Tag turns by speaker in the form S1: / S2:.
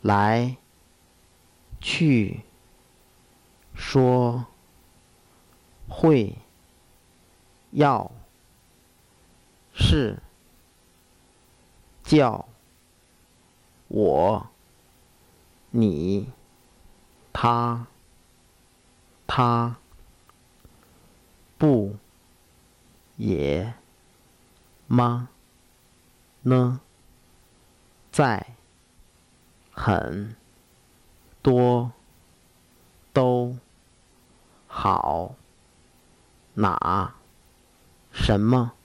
S1: 来去说会要是叫我你他不也吗呢在很多都好哪什么